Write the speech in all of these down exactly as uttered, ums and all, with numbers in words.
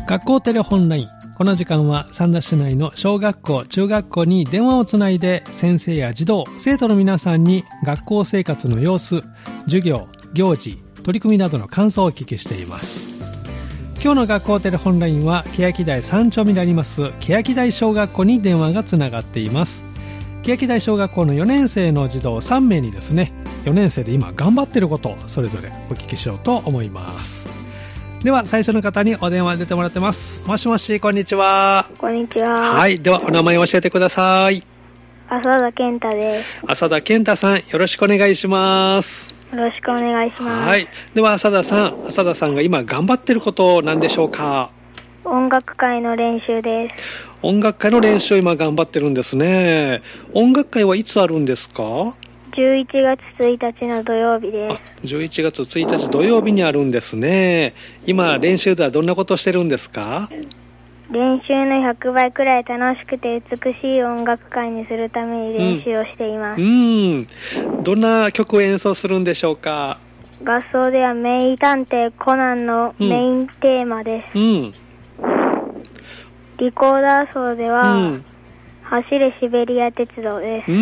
学校テレホンライン。この時間は三田市内の小学校、中学校に電話をつないで先生や児童、生徒の皆さんに学校生活の様子、授業、行事、取り組みなどの感想をお聞きしています。今日の学校テレホンラインは欅台三丁目にあります欅台小学校に電話がつながっています。欅台小学校のよねん生の児童さん名にですね、よねん生で今頑張っていることをそれぞれお聞きしようと思います。では最初の方にお電話出てもらってます。もしもし、こんにちは。 こんにちは。 はい、ではお名前を教えてください。 浅田健太です。 浅田健太さん、よろしくお願いします。 よろしくお願いします。 はい、では浅田さん、浅田さんが今頑張っていることなんでしょうか？ 音楽会の練習です。 音楽会の練習を今頑張ってるんですね。音楽会はいつあるんですか？ じゅういちがつついたちの土曜日です。 あ、じゅういちがつついたち土曜日にあるんですね。今練習ではどんなことをしてるんですか？ 練習のひゃくばいくらい楽しくて美しい音楽会にするために練習をしています。 うん、うんどんな曲を演奏するんでしょうか？ 合奏では名探偵コナンのメインテーマです。 うん、 リコーダー奏では、 うん、 走れシベリア鉄道です。 うん、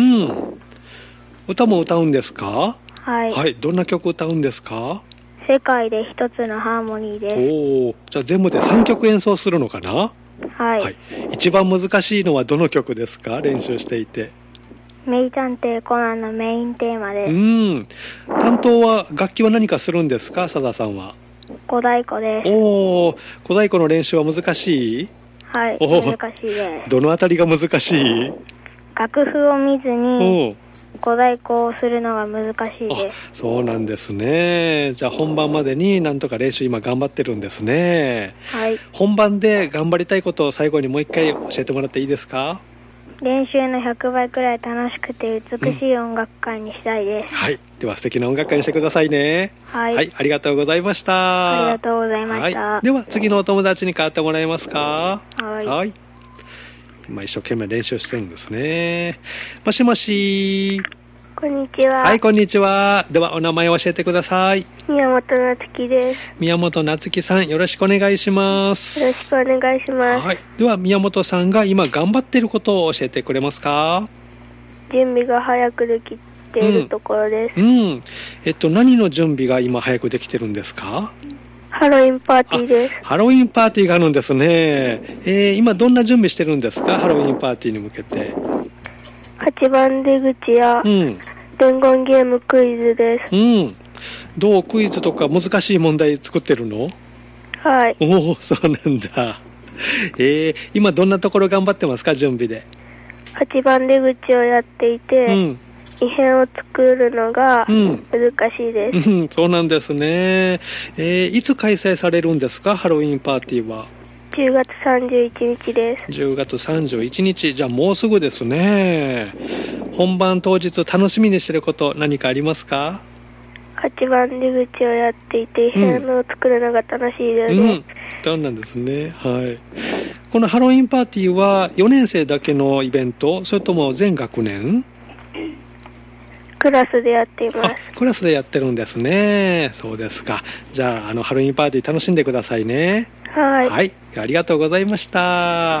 歌も歌うんですか？ はい、 はい、どんな曲歌うんですか？ 世界で一つのハーモニーです。 おー、じゃあ全部でさんきょく演奏するのかな？ はい、 はい、一番難しいのはどの曲ですか？練習していて。 名探偵コナンのメインテーマです。 うん、担当は楽器は何かするんですか？佐田さんは。 小太鼓です。 おー、小太鼓の練習は難しい？ はい、 お難しいです。 どのあたりが難しい？ 楽譜を見ずにお小太鼓をするのが難しいです。 あ、そうなんですね。じゃあ本番までになんとか練習今頑張ってるんですね。 はい。 本番で頑張りたいことを最後にもう一回教えてもらっていいですか？ 練習のひゃくばいくらい楽しくて美しい音楽会にしたいです。 うん、はい。では素敵な音楽会にしてくださいね。 はい。 はい、ありがとうございました。 ありがとうございました。 はい、では次のお友達に代わってもらえますか？ はい。 はい。今一生懸命練習してるんですね。もしもし。 こんにちは。 はい、こんにちは。ではお名前を教えてください。 宮本夏樹です。 宮本夏樹さん、よろしくお願いします。 よろしくお願いします。 はい。では宮本さんが今頑張っていることを教えてくれますか？ 準備が早くできているところです。 うん。うん、えっと何の準備が今早くできてるんですか？ ハロウィンパーティーです。 ハロウィンパーティーがあるんですね。えー、今どんな準備してるんですか？ハロウィンパーティーに向けて。 はちばん出口や、うん、伝言ゲームクイズです。 うん。どうクイズとか難しい問題作ってるの？ はい。 おお、そうなんだ。えー、今どんなところ頑張ってますか？準備で。 はちばん出口をやっていて、うん、異変を作るのが難しいです。 うん、うん、そうなんですね。えー、いつ開催されるんですか？ハロウィンパーティーは。 じゅうがつさんじゅういちにちです。 じゅうがつさんじゅういちにち、じゃあもうすぐですね。本番当日楽しみにしてること何かありますか？ はちばん出口をやっていて異変を作るのが楽しいですね。うんうん、 そうなんですね。はい。このハロウィンパーティーはよねん生だけのイベント？それとも全学年？ クラスでやっています。 クラスでやってるんですね。そうですか。じゃあ、あのハロウィンパーティー楽しんでくださいね。 はい。 はい。ありがとうございました。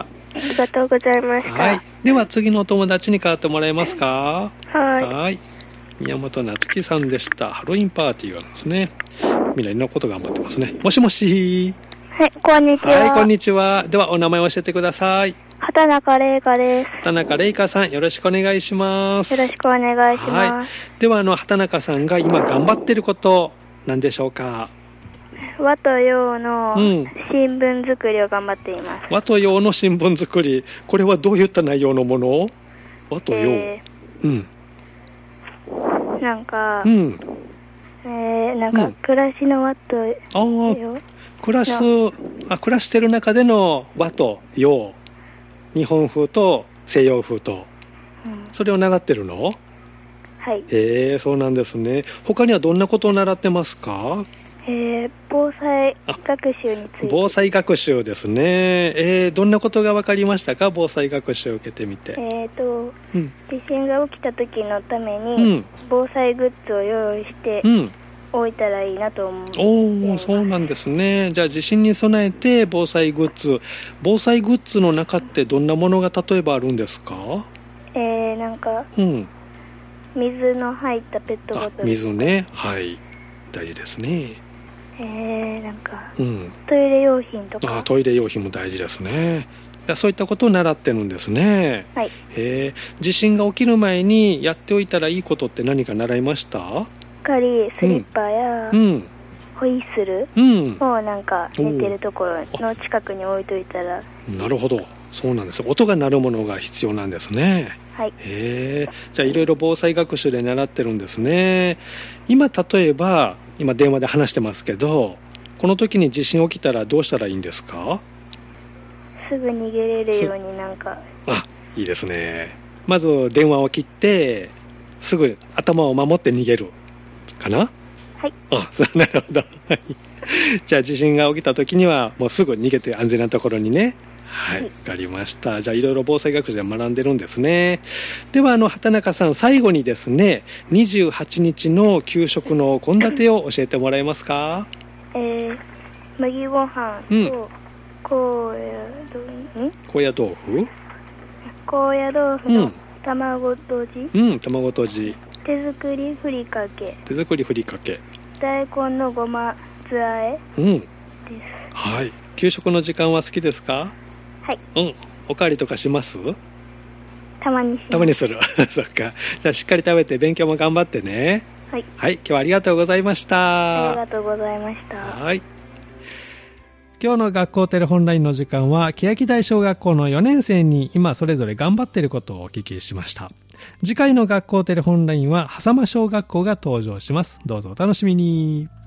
ありがとうございました。 はい。では次のお友達に代わってもらえますか？ はい。 はい。宮本夏樹さんでした。ハロウィンパーティーがあるんですね。みんなのこと頑張ってますね。もしもし。 はい、こんにちは。 はい、こんにちは。ではお名前を教えてください。 畑中玲香です。 畑中玲香さん、よろしくお願いします。 よろしくお願いします。はい、 ではあの畑中さんが今頑張っていること何でしょうか？ 和と洋の新聞作りを頑張っています。 うん、和と洋の新聞作り、これはどういった内容のもの？和と洋。 えー、うん。なんか、うん、えー、なんか暮らしの和と洋。 うん、あ暮らすあ暮らしてる中での和と洋、日本風と西洋風と、うん、それを習ってるの？ はい。 えー、そうなんですね。他にはどんなことを習ってますか？ えー、防災学習について。 防災学習ですね。えー、どんなことが分かりましたか？防災学習を受けてみて。 えーと、うん、地震が起きた時のために、うん、防災グッズを用意して、うん、 置いたらいいなと思う。 おお、そうなんですね。じゃあ地震に備えて防災グッズ、防災グッズの中ってどんなものが例えばあるんですか？ えー、なんか、うん、水の入ったペットボトル。 水ね、はい、大事ですね。 えー、なんか、うん、トイレ用品とか。 あ、トイレ用品も大事ですね。そういったことを習ってるんですね。 はい。 えー、地震が起きる前にやっておいたらいいことって何か習いました？ しっかりスリッパや、うん、ホイッスルをなんか寝てるところの近くに置いといたら。 なるほど、そうなんです。音が鳴るものが必要なんですね。 はい。 へー、じゃあいろいろ防災学習で習ってるんですね。今例えば今電話で話してますけど、この時に地震起きたらどうしたらいいんですか？ すぐ逃げれるようになんか。 あ、いいですね。まず電話を切ってすぐ頭を守って逃げるかな？ はい。 あ、なるほど。じゃあ地震が起きた時にはもうすぐ逃げて安全なところにね。はい、わかりました。じゃあいろいろ防災学習で学んでるんですね。ではあの畑中さん、最後にですね、にじゅうはちにちの給食の献立を教えてもらえますか？ えー、麦ご飯と、うん高野豆腐、 高野豆腐高野豆腐の卵とじ、 うん、うん、卵とじ、 手作りふりかけ、 手作りふりかけ、 大根のごま酢あえ、 うん、 です。 はい。給食の時間は好きですか？ はい。 うん。おかわりとかします？ たまにします。 たまにする。そっか。じゃあしっかり食べて勉強も頑張ってね。 はい。 はい。今日はありがとうございました。 ありがとうございました。 はい。今日の学校テレホンラインの時間は欅台小学校のよねん生に今それぞれ頑張っていることをお聞きしました。次回の学校テレホンラインは狭間小学校が登場します。どうぞお楽しみに。